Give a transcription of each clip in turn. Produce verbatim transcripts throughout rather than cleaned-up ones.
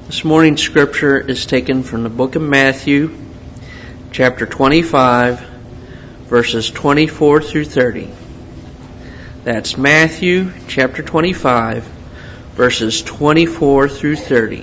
This morning's scripture is taken from the book of Matthew, chapter twenty-five, verses twenty-four through thirty. That's Matthew, chapter twenty-five, verses twenty-four through thirty.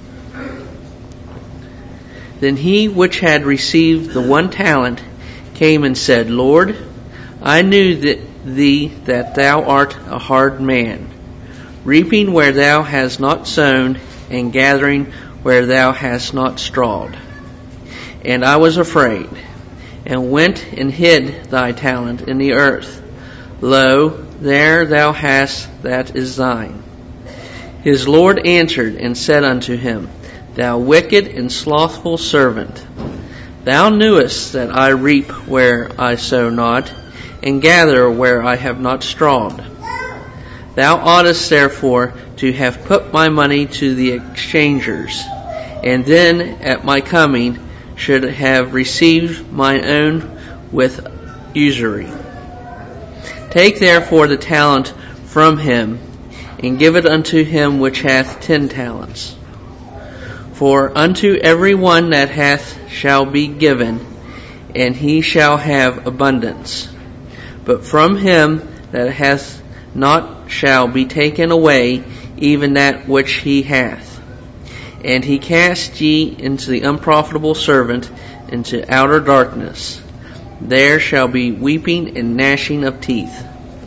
Then he which had received the one talent came and said, Lord, I knew that thee that thou art a hard man, reaping where thou hast not sown, and gathering where thou hast not strawed. And I was afraid, and went and hid thy talent in the earth. Lo, there thou hast that is thine. His Lord answered and said unto him, Thou wicked and slothful servant, thou knewest that I reap where I sow not, and gather where I have not strawed. Thou oughtest therefore to have put my money to the exchangers, and then at my coming should have received mine own with usury. Take therefore the talent from him, and give it unto him which hath ten talents. For unto every one that hath shall be given, and he shall have abundance. But from him that hath not shall be taken away even that which he hath. And he cast ye into the unprofitable servant into outer darkness. There shall be weeping and gnashing of teeth.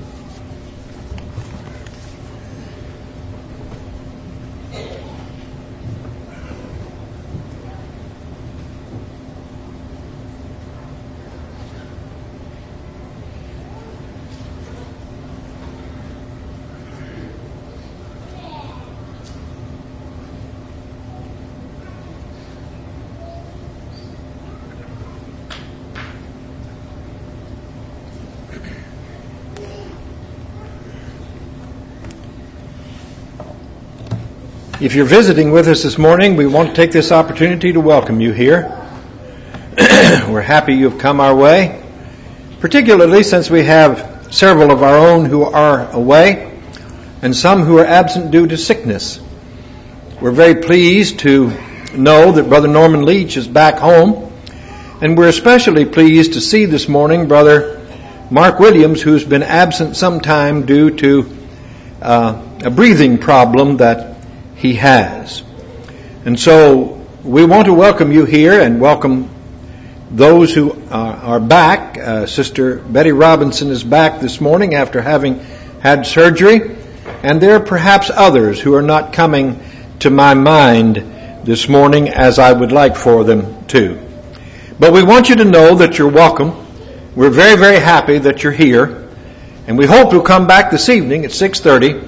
If you're visiting with us this morning, we want to take this opportunity to welcome you here. We're happy you've come our way, particularly since we have several of our own who are away and some who are absent due to sickness. We're very pleased to know that Brother Norman Leach is back home, and we're especially pleased to see this morning Brother Mark Williams, who's been absent some time due to uh, a breathing problem that he has. And so we want to welcome you here and welcome those who are, are back. Uh, Sister Betty Robinson is back this morning after having had surgery, and there are perhaps others who are not coming to my mind this morning as I would like for them to. But we want you to know that you're welcome. We're very, very happy that you're here, and we hope you'll come back this evening at six thirty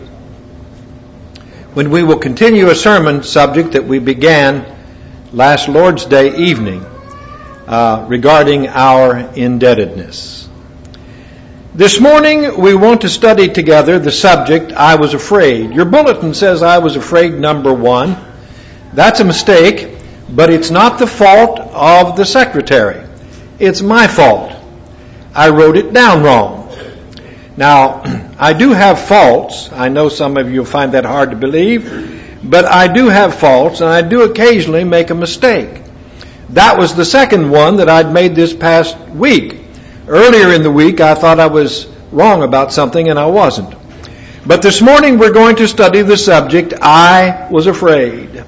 when we will continue a sermon subject that we began last Lord's Day evening uh, regarding our indebtedness. This morning we want to study together the subject, I was afraid. Your bulletin says I was afraid number one. That's a mistake, but it's not the fault of the secretary. It's my fault. I wrote it down wrong. Now, I do have faults. I know some of you find that hard to believe, but I do have faults, and I do occasionally make a mistake. That was the second one that I'd made this past week. Earlier in the week, I thought I was wrong about something, and I wasn't. But this morning, we're going to study the subject, I was afraid.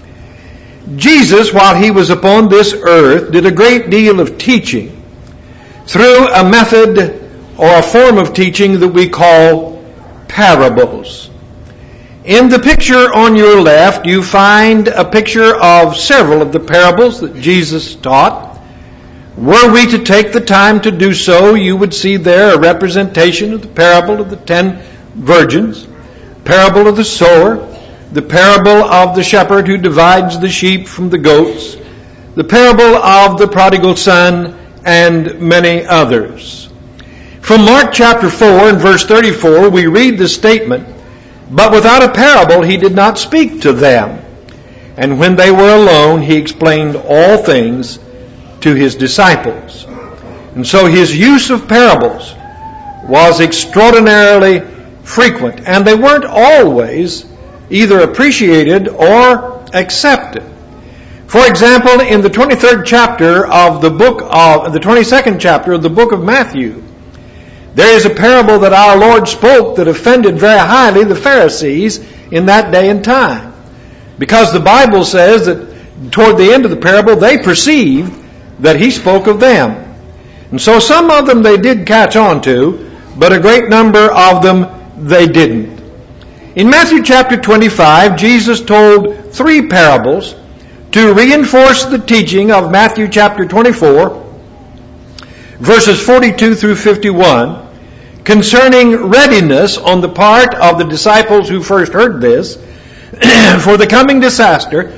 Jesus, while he was upon this earth, did a great deal of teaching through a method or a form of teaching that we call parables. In the picture on your left, you find a picture of several of the parables that Jesus taught. Were we to take the time to do so, you would see there a representation of the parable of the ten virgins, parable of the sower, the parable of the shepherd who divides the sheep from the goats, the parable of the prodigal son, and many others. From Mark chapter four and verse thirty-four, we read the statement, But without a parable he did not speak to them. And when they were alone, he explained all things to his disciples. And so his use of parables was extraordinarily frequent, and they weren't always either appreciated or accepted. For example, in the twenty-third chapter of the book of, the twenty-second chapter of the book of Matthew, there is a parable that our Lord spoke that offended very highly the Pharisees in that day and time. Because the Bible says that toward the end of the parable, they perceived that he spoke of them. And so some of them they did catch on to, but a great number of them they didn't. In Matthew chapter twenty-five, Jesus told three parables to reinforce the teaching of Matthew chapter twenty-four, verses forty-two through fifty-one, concerning readiness on the part of the disciples who first heard this for the coming disaster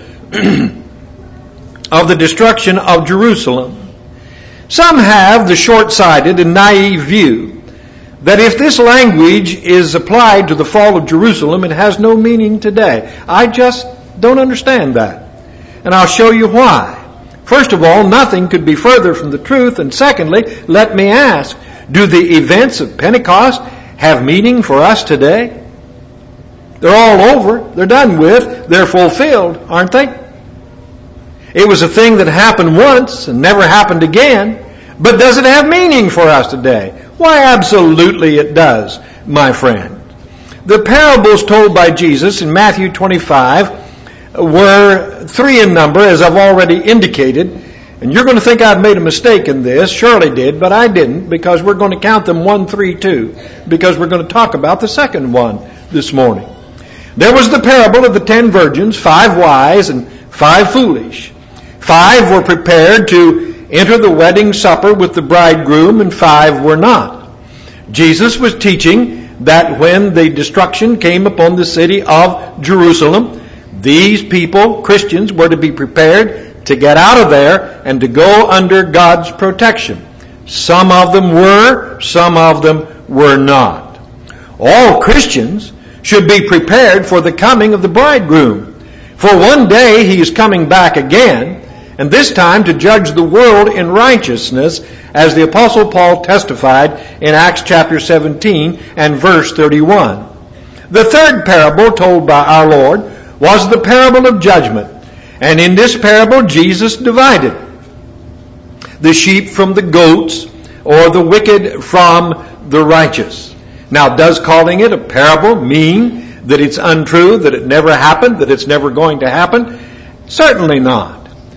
of the destruction of Jerusalem. Some have the short-sighted and naive view that if this language is applied to the fall of Jerusalem, it has no meaning today. I just don't understand that. And I'll show you why. First of all, nothing could be further from the truth. And secondly, let me ask, do the events of Pentecost have meaning for us today? They're all over. They're done with. They're fulfilled, aren't they? It was a thing that happened once and never happened again. But does it have meaning for us today? Why, absolutely it does, my friend. The parables told by Jesus in Matthew twenty-five were three in number, as I've already indicated. And you're going to think I've made a mistake in this. Surely did, but I didn't, because we're going to count them one, three, two, because we're going to talk about the second one this morning. There was the parable of the ten virgins, five wise and five foolish. Five were prepared to enter the wedding supper with the bridegroom, and five were not. Jesus was teaching that when the destruction came upon the city of Jerusalem, these people, Christians, were to be prepared to get out of there and to go under God's protection. Some of them were, some of them were not. All Christians should be prepared for the coming of the bridegroom. For one day he is coming back again, and this time to judge the world in righteousness, as the Apostle Paul testified in Acts chapter seventeen and verse thirty-one. The third parable told by our Lord was the parable of judgment. And in this parable, Jesus divided the sheep from the goats, or the wicked from the righteous. Now, does calling it a parable mean that it's untrue, that it never happened, that it's never going to happen? Certainly not.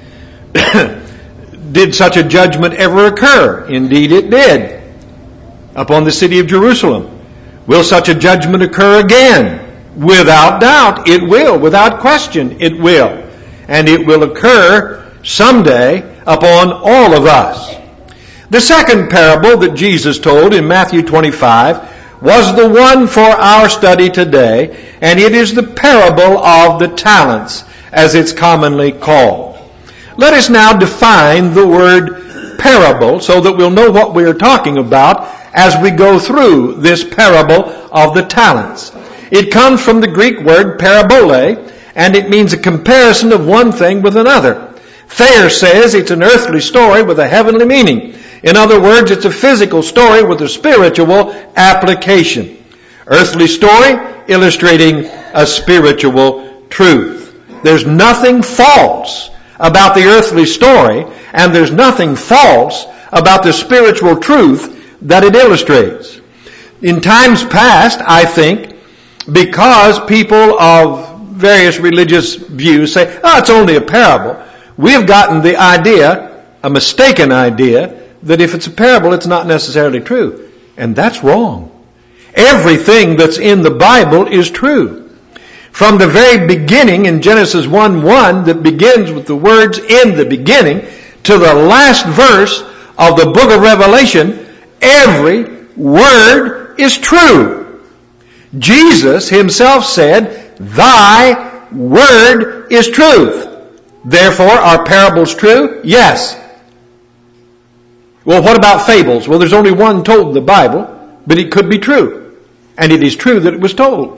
Did such a judgment ever occur? Indeed it did, upon the city of Jerusalem. Will such a judgment occur again? Without doubt, it will. Without question, it will. And it will occur someday upon all of us. The second parable that Jesus told in Matthew twenty-five was the one for our study today, and it is the parable of the talents, as it's commonly called. Let us now define the word parable so that we'll know what we are talking about as we go through this parable of the talents. It comes from the Greek word parabole, and it means a comparison of one thing with another. Thayer says it's an earthly story with a heavenly meaning. In other words, it's a physical story with a spiritual application. Earthly story illustrating a spiritual truth. There's nothing false about the earthly story, and there's nothing false about the spiritual truth that it illustrates. In times past, I think, because people of various religious views say, oh, it's only a parable, we have gotten the idea, a mistaken idea, that if it's a parable, it's not necessarily true. And that's wrong. Everything that's in the Bible is true. From the very beginning in Genesis one one, that begins with the words in the beginning, to the last verse of the book of Revelation, every word is true. Jesus himself said, thy word is truth. Therefore, are parables true? Yes. Well, what about fables? Well, there's only one told in the Bible, but it could be true. And it is true that it was told.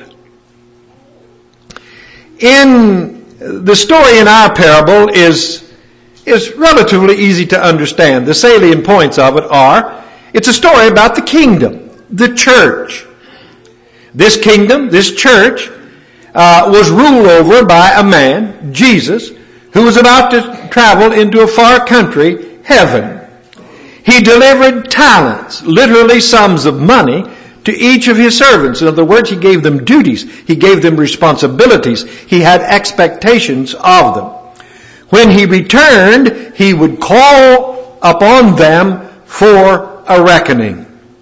In the story in our parable is, is relatively easy to understand. The salient points of it are, it's a story about the kingdom, the church. This kingdom, this church, uh, was ruled over by a man, Jesus, who was about to travel into a far country, heaven. He delivered talents, literally sums of money, to each of his servants. In other words, he gave them duties. He gave them responsibilities. He had expectations of them. When he returned, he would call upon them for a reckoning.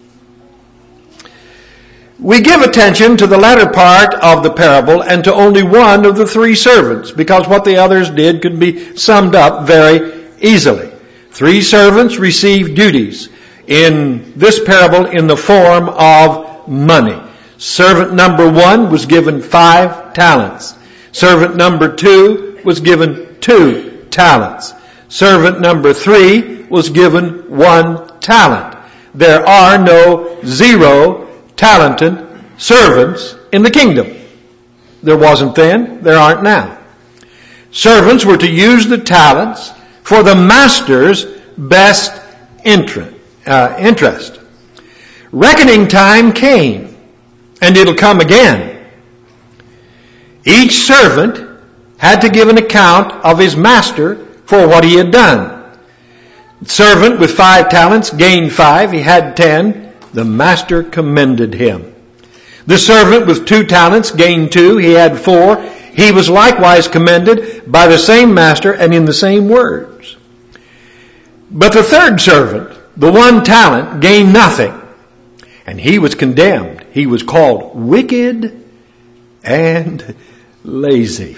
We give attention to the latter part of the parable and to only one of the three servants, because what the others did could be summed up very easily. Three servants received duties in this parable in the form of money. Servant number one was given five talents. Servant number two was given two talents. Servant number three was given one talent. There are no zero talented servants in the kingdom. There wasn't then, there aren't now. Servants were to use the talents for the master's best interest. Uh, interest. Reckoning time came, and it'll come again. Each servant had to give an account of his master for what he had done. The servant with five talents gained five. He had ten. The master commended him. The servant with two talents gained two. He had four. He was likewise commended by the same master and in the same words. But the third servant, the one talent, gained nothing, and he was condemned. He was called wicked and lazy.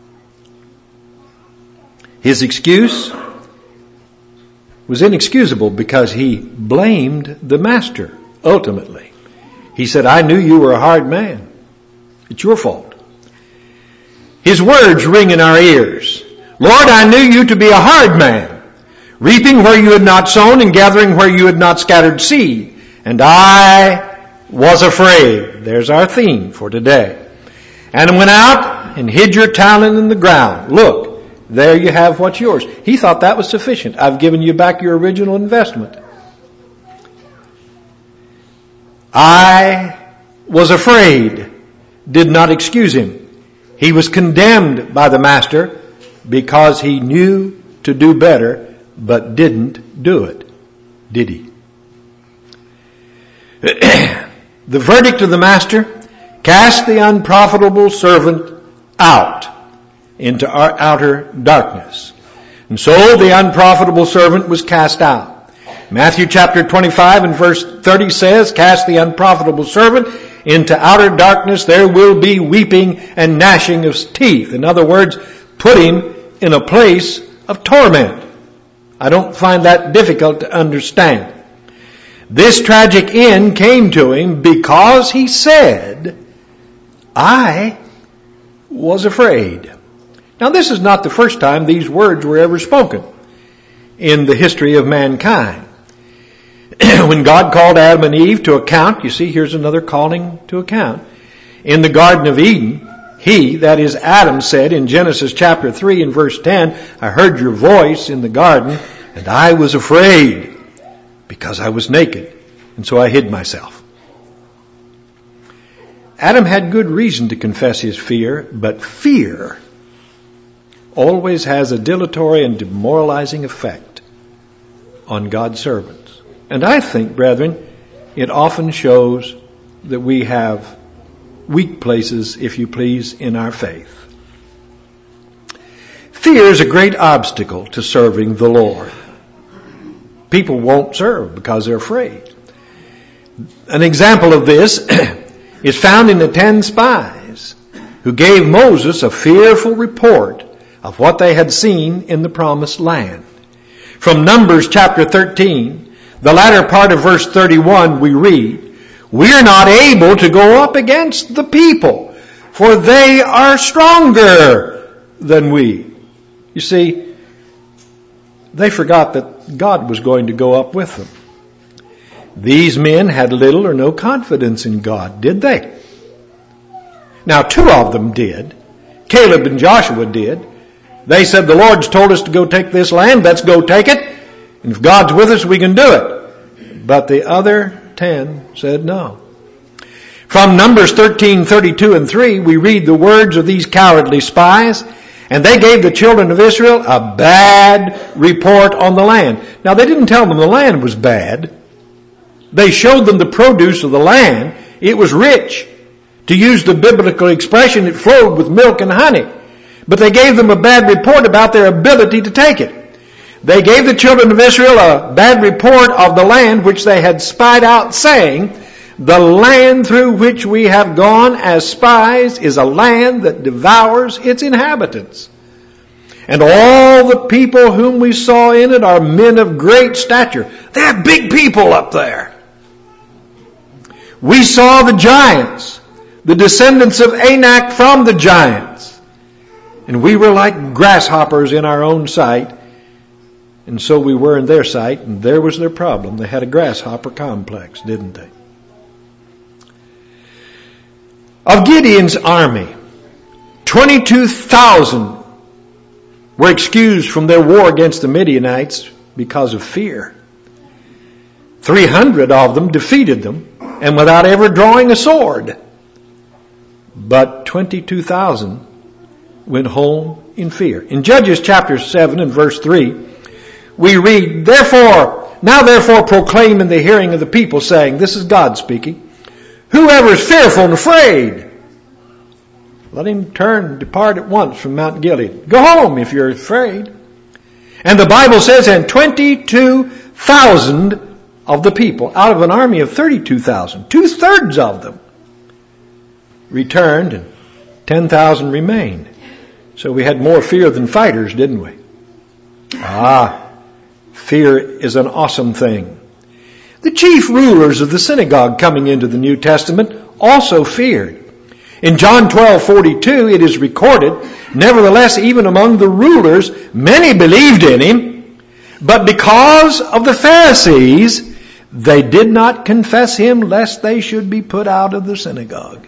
His excuse was inexcusable because he blamed the master ultimately. He said, I knew you were a hard man. It's your fault. His words ring in our ears. Lord, I knew you to be a hard man, reaping where you had not sown and gathering where you had not scattered seed. And I was afraid. There's our theme for today. And went out and hid your talent in the ground. Look, there you have what's yours. He thought that was sufficient. I've given you back your original investment. I was afraid. Did not excuse him. He was condemned by the master because he knew to do better, but didn't do it, did he? The verdict of the master, cast the unprofitable servant out into our outer darkness. And so the unprofitable servant was cast out. Matthew chapter twenty-five and verse thirty says, cast the unprofitable servant into outer darkness. There will be weeping and gnashing of teeth. In other words, put him in a place of torment. I don't find that difficult to understand. This tragic end came to him because he said, I was afraid. Now, this is not the first time these words were ever spoken in the history of mankind. When God called Adam and Eve to account, you see, here's another calling to account. In the Garden of Eden, he, that is Adam, said in Genesis chapter three and verse ten, I heard your voice in the garden, and I was afraid because I was naked, and so I hid myself. Adam had good reason to confess his fear, but fear always has a dilatory and demoralizing effect on God's servants. And I think, brethren, it often shows that we have weak places, if you please, in our faith. Fear is a great obstacle to serving the Lord. People won't serve because they're afraid. An example of this is found in the ten spies who gave Moses a fearful report of what they had seen in the promised land. From Numbers chapter thirteen, the latter part of verse thirty-one, we read, we're not able to go up against the people, for they are stronger than we. You see, they forgot that God was going to go up with them. These men had little or no confidence in God, did they? Now, two of them did. Caleb and Joshua did. They said, the Lord's told us to go take this land, let's go take it. And if God's with us, we can do it. But the other ten said no. From Numbers thirteen, thirty-two and three, we read the words of these cowardly spies, and they gave the children of Israel a bad report on the land. Now, they didn't tell them the land was bad. They showed them the produce of the land. It was rich. To use the biblical expression, it flowed with milk and honey. But they gave them a bad report about their ability to take it. They gave the children of Israel a bad report of the land which they had spied out, saying, "The land through which we have gone as spies is a land that devours its inhabitants. And all the people whom we saw in it are men of great stature." They're big people up there. "We saw the giants, the descendants of Anak from the giants. And we were like grasshoppers in our own sight." And so we were in their sight, and there was their problem. They had a grasshopper complex, didn't they? Of Gideon's army, twenty-two thousand were excused from their war against the Midianites because of fear. three hundred of them defeated them, and without ever drawing a sword. But twenty-two thousand went home in fear. In Judges chapter seven and verse three, we read, "Therefore, now therefore proclaim in the hearing of the people, saying," this is God speaking, "whoever is fearful and afraid, let him turn and depart at once from Mount Gilead." Go home if you're afraid. And the Bible says, and twenty-two thousand of the people, out of an army of thirty-two thousand, two-thirds of them returned, and ten thousand remained. So we had more fear than fighters, didn't we? Ah, fear is an awesome thing. The chief rulers of the synagogue coming into the New Testament also feared. In John twelve forty-two, it is recorded, "Nevertheless, even among the rulers, many believed in him, but because of the Pharisees, they did not confess him, lest they should be put out of the synagogue."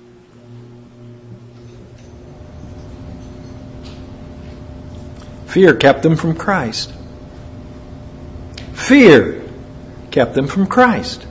Fear kept them from Christ. Fear kept them from Christ.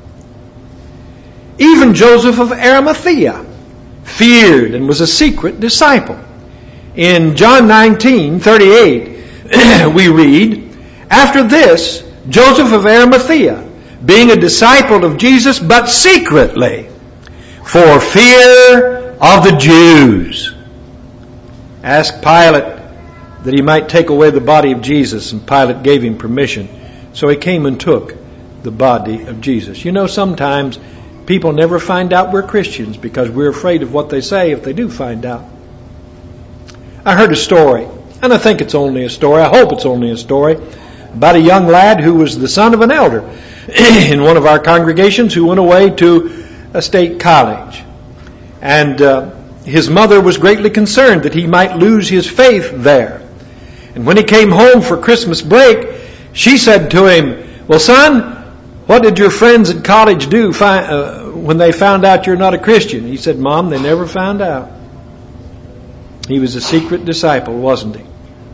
Even Joseph of Arimathea feared and was a secret disciple. In John nineteen thirty-eight, we read, "After this, Joseph of Arimathea, being a disciple of Jesus, but secretly, for fear of the Jews, asked Pilate that he might take away the body of Jesus, and Pilate gave him permission. So he came and took the body of Jesus." You know, sometimes people never find out we're Christians because we're afraid of what they say if they do find out. I heard a story, and I think it's only a story, I hope it's only a story, about a young lad who was the son of an elder in one of our congregations who went away to a state college. And uh, his mother was greatly concerned that he might lose his faith there. And when he came home for Christmas break, she said to him, "Well, son, what did your friends at college do fi- uh, when they found out you're not a Christian?" He said, "Mom, they never found out." He was a secret disciple, wasn't he?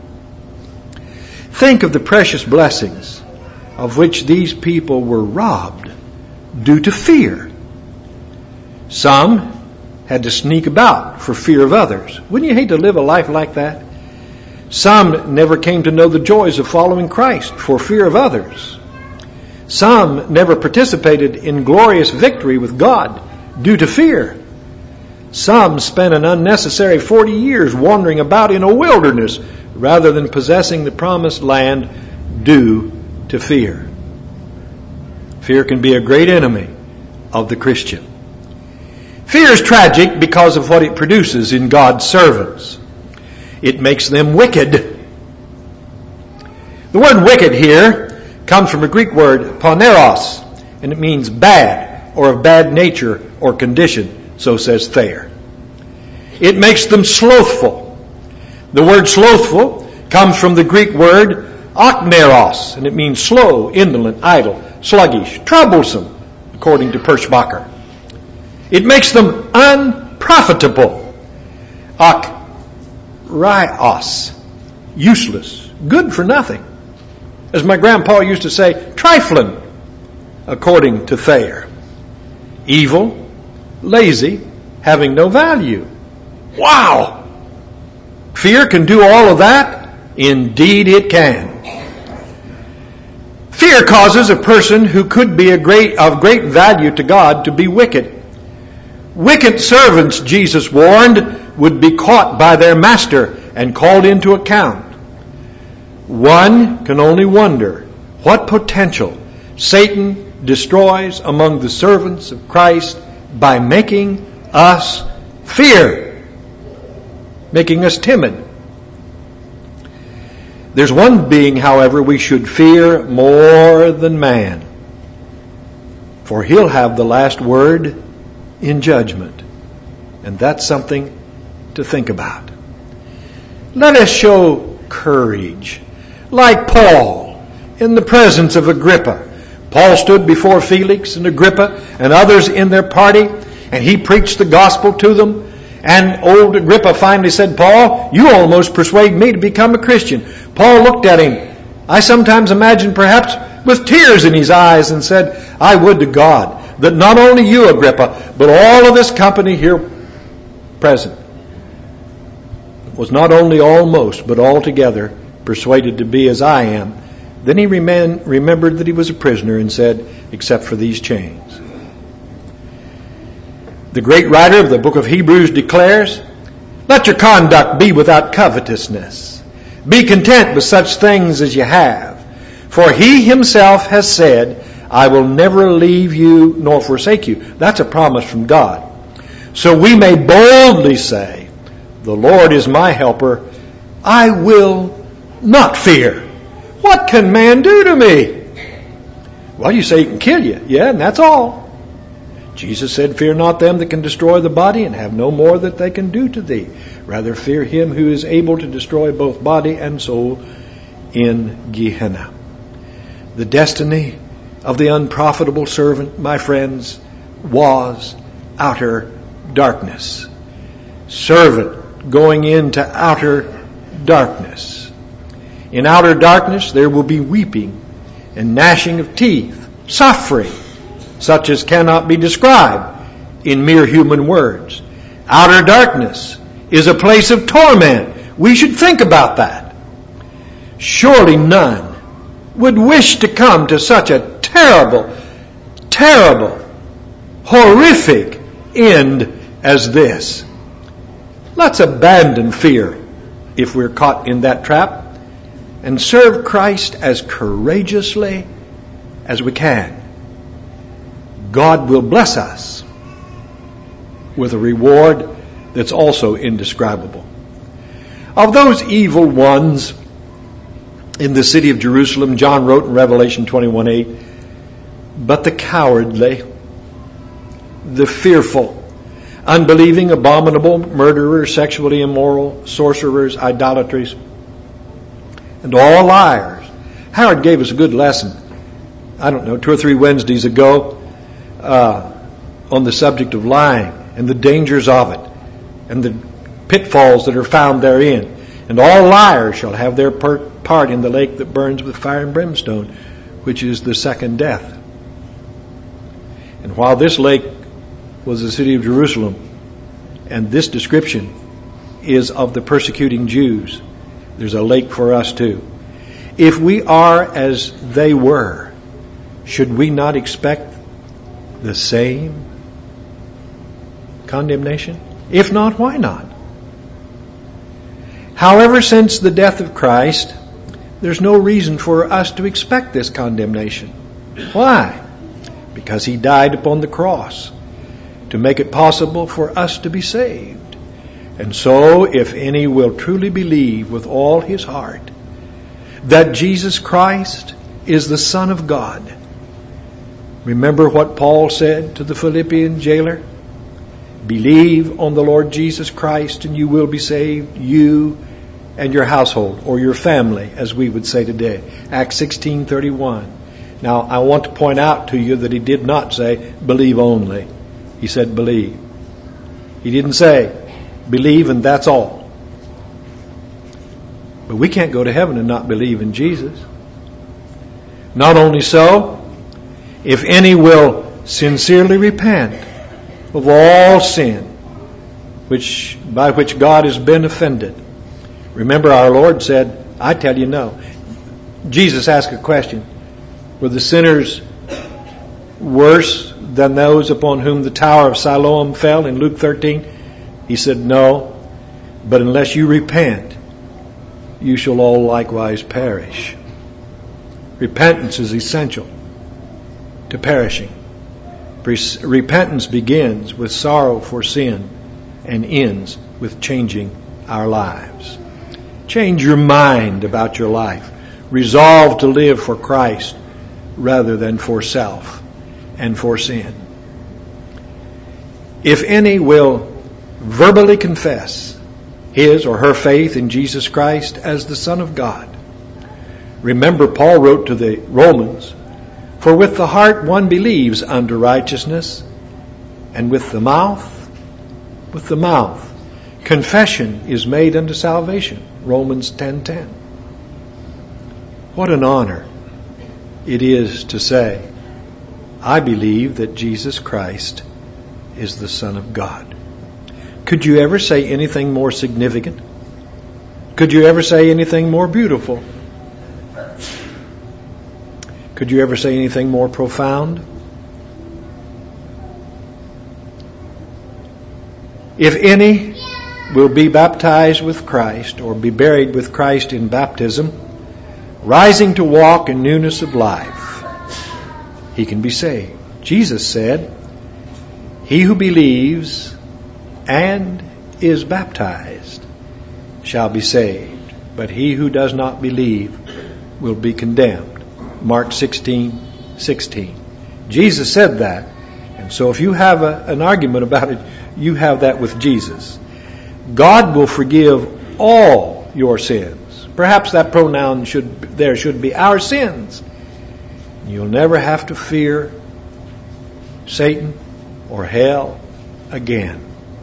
Think of the precious blessings of which these people were robbed due to fear. Some had to sneak about for fear of others. Wouldn't you hate to live a life like that? Some never came to know the joys of following Christ for fear of others. Some never participated in glorious victory with God due to fear. Some spent an unnecessary forty years wandering about in a wilderness rather than possessing the promised land due to fear. Fear can be a great enemy of the Christian. Fear is tragic because of what it produces in God's servants. It makes them wicked. The word wicked here comes from a Greek word, poneros, and it means bad or of bad nature or condition, so says Thayer. It makes them slothful. The word slothful comes from the Greek word akneros, and it means slow, indolent, idle, sluggish, troublesome, according to Perschbacher. It makes them unprofitable. Akrios, useless, good for nothing. As my grandpa used to say, trifling, according to Thayer. Evil, lazy, having no value. Wow! Fear can do all of that? Indeed it can. Fear causes a person who could be a great, of great value to God to be wicked. Wicked servants, Jesus warned, would be caught by their master and called into account. One can only wonder what potential Satan destroys among the servants of Christ by making us fear, making us timid. There's one being, however, we should fear more than man, for he'll have the last word in judgment, and that's something to think about. Let us show courage, like Paul, in the presence of Agrippa. Paul stood before Felix and Agrippa and others in their party, and he preached the gospel to them. And old Agrippa finally said, Paul, you almost persuade me to become a Christian. Paul looked at him, I sometimes imagine perhaps with tears in his eyes, and said, I would to God that not only you, Agrippa, but all of this company here present was not only almost, but altogether persuaded to be as I am. Then he reman- remembered that he was a prisoner and said, except for these chains. The great writer of the book of Hebrews declares, let your conduct be without covetousness. Be content with such things as you have. For he himself has said, I will never leave you nor forsake you. That's a promise from God. So we may boldly say, the Lord is my helper. I will not fear. What can man do to me? Well, you say he can kill you. Yeah, and that's all. Jesus said, fear not them that can destroy the body, and have no more that they can do to thee. Rather fear him who is able to destroy both body and soul in Gehenna. The destiny of the unprofitable servant, my friends, was outer darkness. Servant going into outer darkness. In outer darkness there will be weeping and gnashing of teeth, suffering, such as cannot be described in mere human words. Outer darkness is a place of torment. We should think about that. Surely none would wish to come to such a terrible, terrible, horrific end as this. Let's abandon fear if we're caught in that trap and serve Christ as courageously as we can. God will bless us with a reward that's also indescribable. Of those evil ones in the city of Jerusalem, John wrote in Revelation twenty-one eight, but the cowardly, the fearful, unbelieving, abominable, murderers, sexually immoral, sorcerers, idolaters, and all liars. Howard gave us a good lesson, I don't know, two or three Wednesdays ago, uh, on the subject of lying and the dangers of it and the pitfalls that are found therein. And all liars shall have their part in the lake that burns with fire and brimstone, which is the second death. And while this lake was the city of Jerusalem, and this description is of the persecuting Jews, there's a lake for us too. If we are as they were, should we not expect the same condemnation? If not, why not? However, since the death of Christ, there's no reason for us to expect this condemnation. Why? Because he died upon the cross to make it possible for us to be saved. And so, if any will truly believe with all his heart that Jesus Christ is the Son of God, remember what Paul said to the Philippian jailer? Believe on the Lord Jesus Christ and you will be saved, you and your household, or your family, as we would say today. Acts sixteen thirty-one. Now, I want to point out to you that he did not say, believe only. He said, believe. He didn't say, believe and that's all. But we can't go to heaven and not believe in Jesus. Not only so, if any will sincerely repent of all sin, which by which God has been offended. Remember, our Lord said, I tell you no. Jesus asked a question. Were the sinners worse than those upon whom the tower of Siloam fell in Luke thirteen? He said, no. But unless you repent, you shall all likewise perish. Repentance is essential to perishing. Repentance begins with sorrow for sin and ends with changing our lives. Change your mind about your life. Resolve to live for Christ rather than for self and for sin. If any will verbally confess his or her faith in Jesus Christ as the Son of God. Remember, Paul wrote to the Romans, for with the heart one believes unto righteousness, and with the mouth, with the mouth, confession is made unto salvation. Romans ten ten. What an honor it is to say, I believe that Jesus Christ is the Son of God. Could you ever say anything more significant? Could you ever say anything more beautiful? Could you ever say anything more profound? If any will be baptized with Christ or be buried with Christ in baptism, rising to walk in newness of life, he can be saved. Jesus said, he who believes and is baptized shall be saved, but he who does not believe will be condemned. Mark sixteen sixteen. Jesus said that, and so if you have a, an argument about it, you have that with Jesus. God will forgive all your sins. Perhaps that pronoun should there should be our sins. You'll never have to fear Satan or hell again.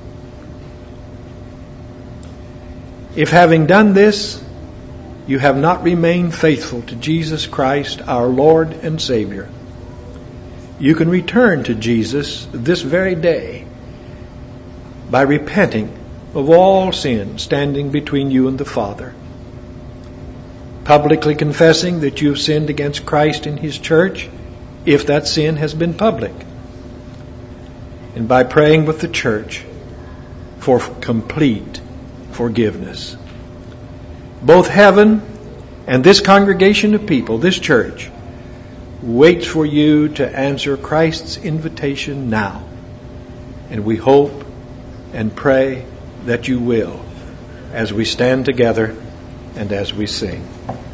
If having done this, you have not remained faithful to Jesus Christ, our Lord and Savior, you can return to Jesus this very day by repenting of all sin standing between you and the Father, publicly confessing that you have sinned against Christ and His church, if that sin has been public, and by praying with the church for complete forgiveness. Both heaven and this congregation of people, this church, waits for you to answer Christ's invitation now. And we hope and pray that you will, as we stand together and as we sing.